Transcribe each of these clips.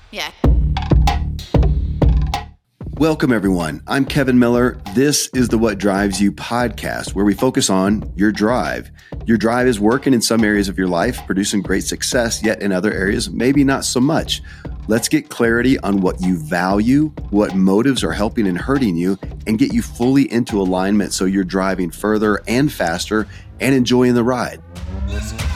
Yeah. Welcome, everyone. I'm Kevin Miller. This is the What Drives You podcast, where we focus on your drive. Your drive is working in some areas of your life, producing great success, yet in other areas, maybe not so much. Let's get clarity on what you value, what motives are helping and hurting you, and get you fully into alignment so you're driving further and faster and enjoying the ride. Let's go.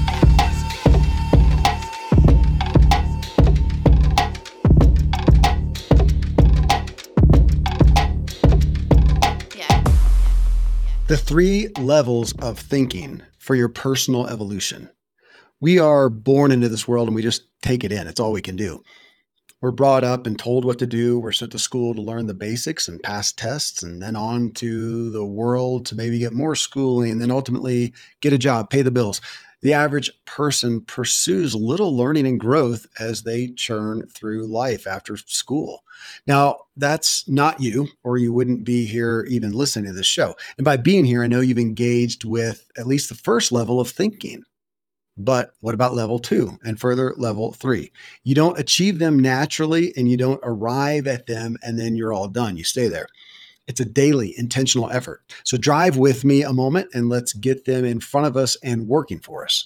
The 3 levels of thinking for your personal evolution. We are born into this world and we just take it in. It's all we can do. We're brought up and told what to do. We're sent to school to learn the basics and pass tests, and then on to the world to maybe get more schooling, and then ultimately get a job, pay the bills. The average person pursues little learning and growth as they churn through life after school. Now, that's not you, or you wouldn't be here even listening to this show. And by being here, I know you've engaged with at least the first level of thinking. But what about level 2 and further level 3? You don't achieve them naturally and you don't arrive at them and then you're all done. You stay there. It's a daily intentional effort. So drive with me a moment and let's get them in front of us and working for us.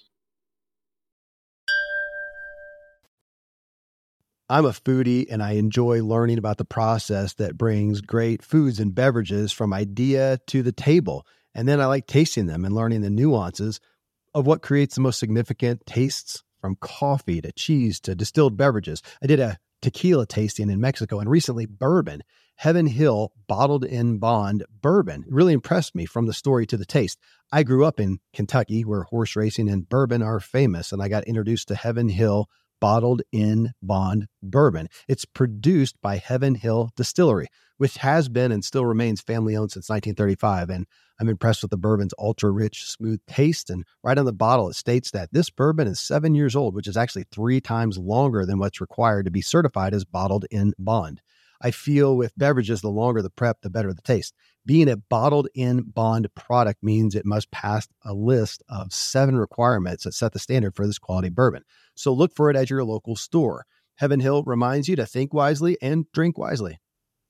I'm a foodie and I enjoy learning about the process that brings great foods and beverages from idea to the table. And then I like tasting them and learning the nuances of what creates the most significant tastes, from coffee to cheese to distilled beverages. I did a tequila tasting in Mexico, and recently bourbon. Heaven Hill Bottled in Bond bourbon really impressed me from the story to the taste. I grew up in Kentucky where horse racing and bourbon are famous, and I got introduced to Heaven Hill Bottled in Bond bourbon. It's produced by Heaven Hill Distillery, which has been and still remains family-owned since 1935. And I'm impressed with the bourbon's ultra-rich, smooth taste. And right on the bottle, it states that this bourbon is 7 years old, which is actually 3 times longer than what's required to be certified as bottled in bond. I feel with beverages, the longer the prep, the better the taste. Being a bottled in bond product means it must pass a list of 7 requirements that set the standard for this quality bourbon. So look for it at your local store. Heaven Hill reminds you to think wisely and drink wisely.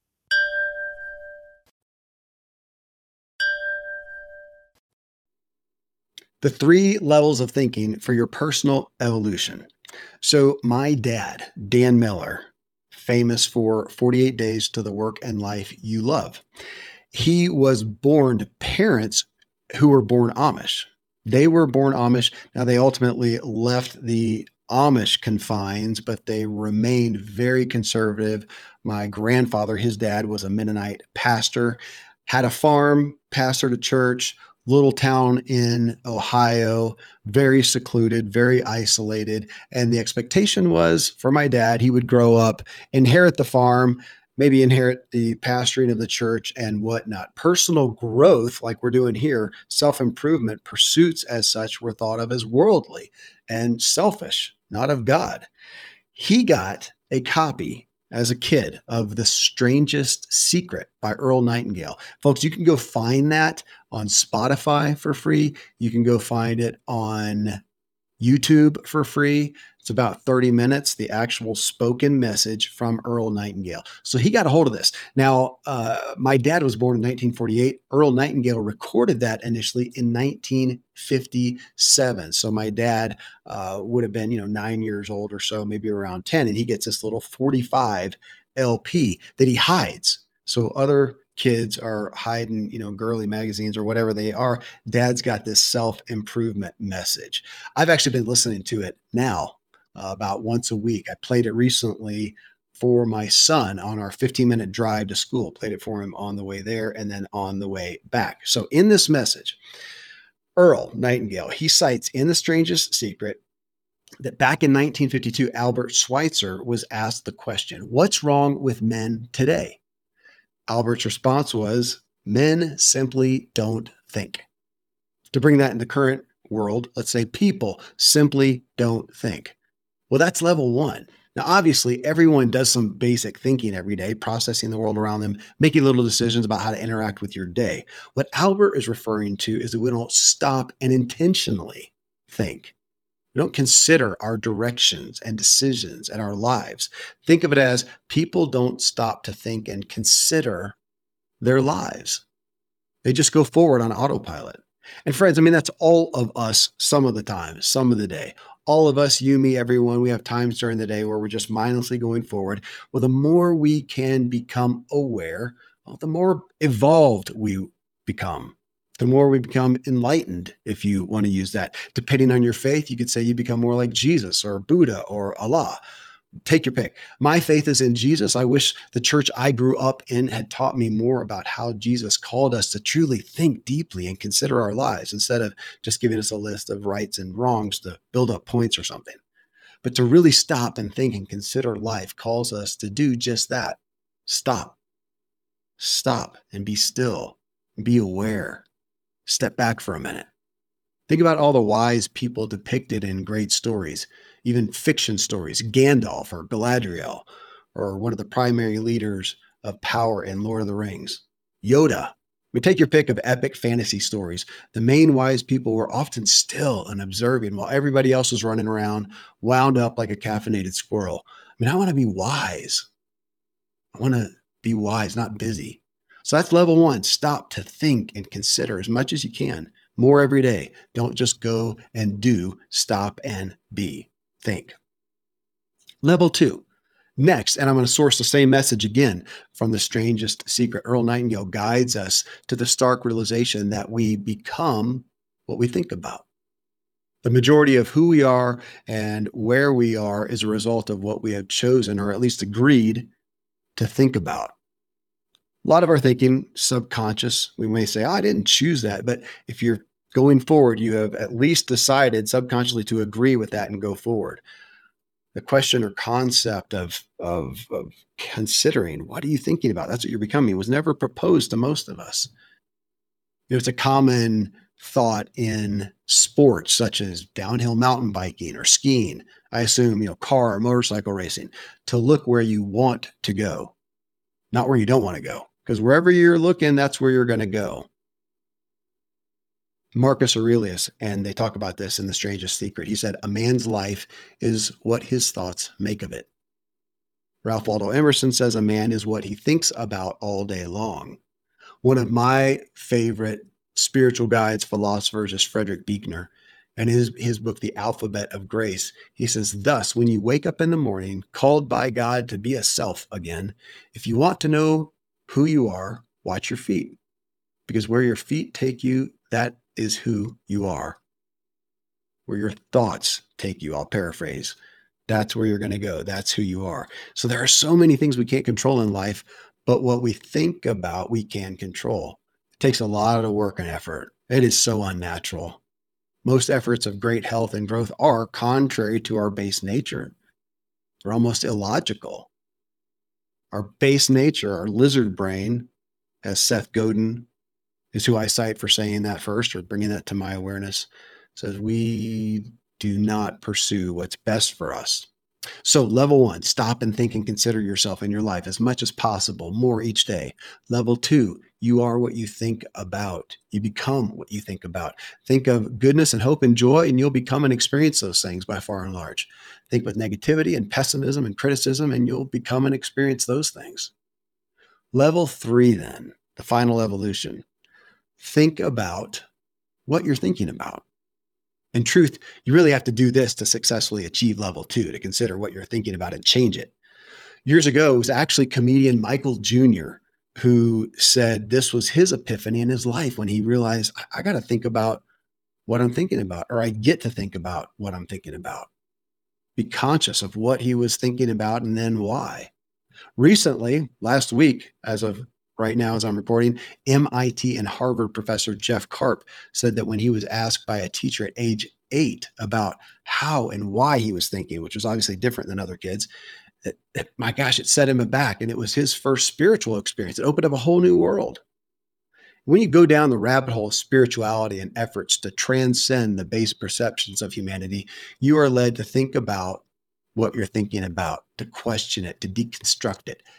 The 3 levels of thinking for your personal evolution. So my dad, Dan Miller, famous for 48 Days to the Work and Life You Love. He was born to parents who were born Amish. They were born Amish. Now they ultimately left the Amish confines, but they remained very conservative. My grandfather, his dad, was a Mennonite pastor, had a farm, pastored a church, little town in Ohio, very secluded, very isolated. And the expectation was for my dad, he would grow up, inherit the farm, maybe inherit the pastoring of the church and whatnot. Personal growth, like we're doing here, self-improvement, pursuits as such were thought of as worldly and selfish, not of God. He got a copy as a kid of The Strangest Secret by Earl Nightingale. Folks, you can go find that on Spotify for free. You can go find it on YouTube for free. It's about 30 minutes, the actual spoken message from Earl Nightingale. So he got a hold of this. Now, my dad was born in 1948. Earl Nightingale recorded that initially in 1957. So my dad would have been, 9 years old or so, maybe around 10. And he gets this little 45 LP that he hides. So other kids are hiding, girly magazines or whatever they are. Dad's got this self-improvement message. I've actually been listening to it now about once a week. I played it recently for my son on our 15-minute drive to school. Played it for him on the way there and then on the way back. So in this message, Earl Nightingale, he cites in The Strangest Secret that back in 1952, Albert Schweitzer was asked the question, what's wrong with men today? Albert's response was, men simply don't think. To bring that in the current world, let's say people simply don't think. Well, that's level 1. Now, obviously, everyone does some basic thinking every day, processing the world around them, making little decisions about how to interact with your day. What Albert is referring to is that we don't stop and intentionally think. We don't consider our directions and decisions and our lives. Think of it as people don't stop to think and consider their lives. They just go forward on autopilot. And friends, I mean, that's all of us some of the time, some of the day. All of us, you, me, everyone, we have times during the day where we're just mindlessly going forward. Well, the more we can become aware, well, the more evolved we become, the more we become enlightened, if you want to use that. Depending on your faith, you could say you become more like Jesus or Buddha or Allah. Take your pick. My faith is in Jesus. I wish the church I grew up in had taught me more about how Jesus called us to truly think deeply and consider our lives instead of just giving us a list of rights and wrongs to build up points or something. But to really stop and think and consider life calls us to do just that. Stop. Stop and be still. Be aware. Step back for a minute. Think about all the wise people depicted in great stories, even fiction stories, Gandalf or Galadriel, or one of the primary leaders of power in Lord of the Rings, Yoda. I mean, take your pick of epic fantasy stories. The main wise people were often still and observing while everybody else was running around, wound up like a caffeinated squirrel. I mean, I want to be wise. I want to be wise, not busy. So that's level one. Stop to think and consider as much as you can. More every day. Don't just go and do. Stop and be. Think. Level two. Next, and I'm going to source the same message again from The Strangest Secret. Earl Nightingale guides us to the stark realization that we become what we think about. The majority of who we are and where we are is a result of what we have chosen, or at least agreed, to think about. A lot of our thinking, subconscious, we may say, I didn't choose that. But if you're going forward, you have at least decided subconsciously to agree with that and go forward. The question or concept of considering, what are you thinking about? That's what you're becoming. It was never proposed to most of us. It's a common thought in sports such as downhill mountain biking or skiing. I assume, car or motorcycle racing, to look where you want to go, not where you don't want to go. Because wherever you're looking, that's where you're going to go. Marcus Aurelius, and they talk about this in The Strangest Secret. He said, a man's life is what his thoughts make of it. Ralph Waldo Emerson says a man is what he thinks about all day long. One of my favorite spiritual guides, philosophers, is Frederick Buechner. And in his book, The Alphabet of Grace, he says, thus, when you wake up in the morning, called by God to be a self again, if you want to know who you are, watch your feet. Because where your feet take you, that is who you are. Where your thoughts take you, I'll paraphrase, that's where you're going to go. That's who you are. So there are so many things we can't control in life, but what we think about, we can control. It takes a lot of work and effort. It is so unnatural. Most efforts of great health and growth are contrary to our base nature. They're almost illogical. Our base nature, our lizard brain, as Seth Godin is who I cite for saying that first or bringing that to my awareness, says we do not pursue what's best for us. So level one, stop and think and consider yourself in your life as much as possible, more each day. Level two, you are what you think about. You become what you think about. Think of goodness and hope and joy, and you'll become and experience those things by far and large. Think with negativity and pessimism and criticism, and you'll become and experience those things. Level three, then, the final evolution. Think about what you're thinking about. In truth, you really have to do this to successfully achieve level two, to consider what you're thinking about and change it. Years ago, it was actually comedian Michael Jr. who said this was his epiphany in his life when he realized, I got to think about what I'm thinking about, or I get to think about what I'm thinking about. Be conscious of what he was thinking about and then why. Recently, last week, as of right now, as I'm reporting, MIT and Harvard professor Jeff Karp said that when he was asked by a teacher at age 8 about how and why he was thinking, which was obviously different than other kids, that my gosh, it set him aback. And it was his first spiritual experience. It opened up a whole new world. When you go down the rabbit hole of spirituality and efforts to transcend the base perceptions of humanity, you are led to think about what you're thinking about, to question it, to deconstruct it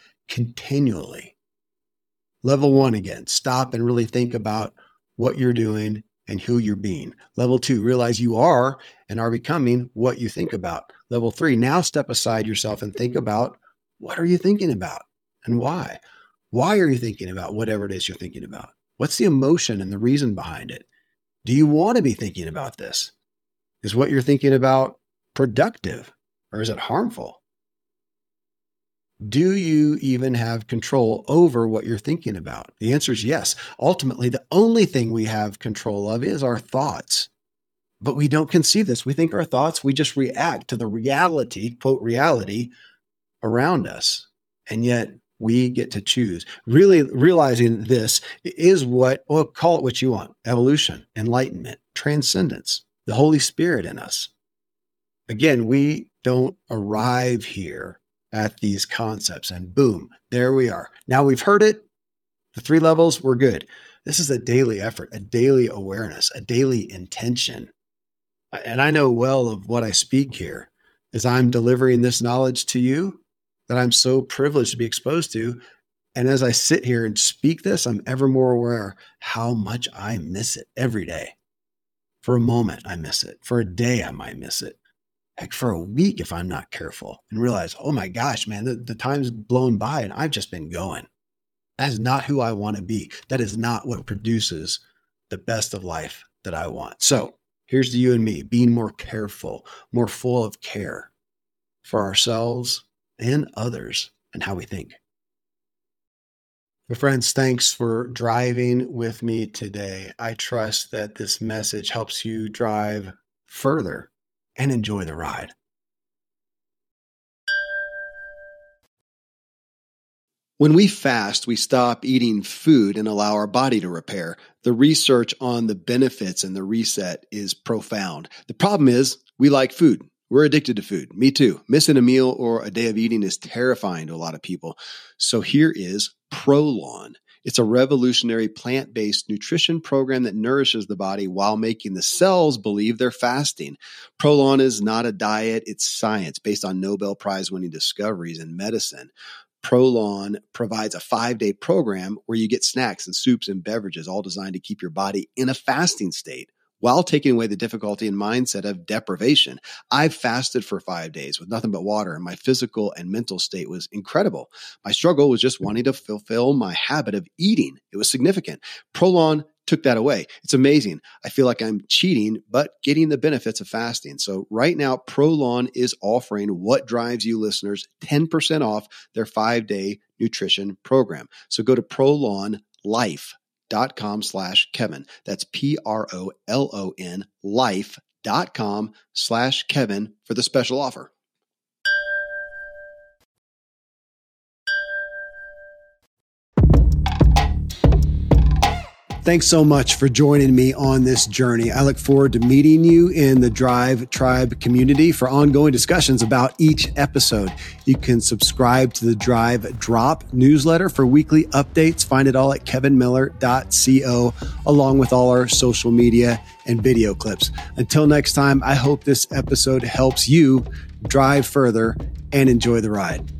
continually. Level one again, stop and really think about what you're doing and who you're being. Level 2, realize you are and are becoming what you think about. Level 3, now step aside yourself and think about, what are you thinking about and why? Why are you thinking about whatever it is you're thinking about? What's the emotion and the reason behind it? Do you want to be thinking about this? Is what you're thinking about productive or is it harmful? Do you even have control over what you're thinking about? The answer is yes. Ultimately, the only thing we have control of is our thoughts. But we don't conceive this. We think our thoughts, we just react to the reality, quote, reality around us. And yet we get to choose. Really realizing this is what, well, call it what you want: evolution, enlightenment, transcendence, the Holy Spirit in us. Again, we don't arrive here at these concepts and boom, there we are. Now we've heard it, the 3 levels, we're good. This is a daily effort, a daily awareness, a daily intention. And I know well of what I speak here as I'm delivering this knowledge to you that I'm so privileged to be exposed to. And as I sit here and speak this, I'm ever more aware how much I miss it every day. For a moment, I miss it. For a day, I might miss it. Heck, for a week, if I'm not careful, and realize, oh my gosh, man, the time's blown by and I've just been going. That is not who I want to be. That is not what produces the best of life that I want. So here's to you and me, being more careful, more full of care for ourselves and others and how we think. Friends, thanks for driving with me today. I trust that this message helps you drive further and enjoy the ride. When we fast, we stop eating food and allow our body to repair. The research on the benefits and the reset is profound. The problem is we like food. We're addicted to food. Me too. Missing a meal or a day of eating is terrifying to a lot of people. So here is Prolon. It's a revolutionary plant-based nutrition program that nourishes the body while making the cells believe they're fasting. Prolon is not a diet, it's science based on Nobel Prize-winning discoveries in medicine. Prolon provides a 5-day program where you get snacks and soups and beverages, all designed to keep your body in a fasting state while taking away the difficulty and mindset of deprivation. I've fasted for 5 days with nothing but water, and my physical and mental state was incredible. My struggle was just wanting to fulfill my habit of eating. It was significant. Prolon took that away. It's amazing. I feel like I'm cheating, but getting the benefits of fasting. So right now, Prolon is offering What Drives You listeners 10% off their 5-day nutrition program. So go to prolonlife.com/Kevin. That's PROLON life.com/Kevin for the special offer. Thanks so much for joining me on this journey. I look forward to meeting you in the Drive Tribe community for ongoing discussions about each episode. You can subscribe to the Drive Drop newsletter for weekly updates. Find it all at kevinmiller.co, along with all our social media and video clips. Until next time, I hope this episode helps you drive further and enjoy the ride.